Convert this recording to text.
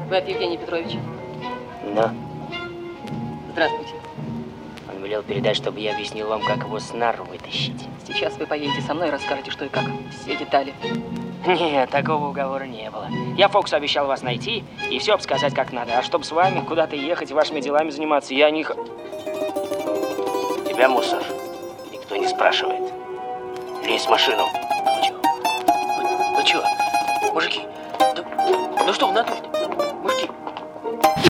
Вы от Евгения Петровича? Да. Здравствуйте. Он велел передать, чтобы я объяснил вам, как его с нар вытащить. Сейчас вы поедете со мной и расскажете, что и как. Все детали. Нет, такого уговора не было. Я Фоксу обещал вас найти и все обсказать как надо. А чтобы с вами куда-то ехать и вашими делами заниматься, я не... Тебя, мусор, никто не спрашивает. Лезь в машину. Ну чё, мужики? Ну что, в натуре?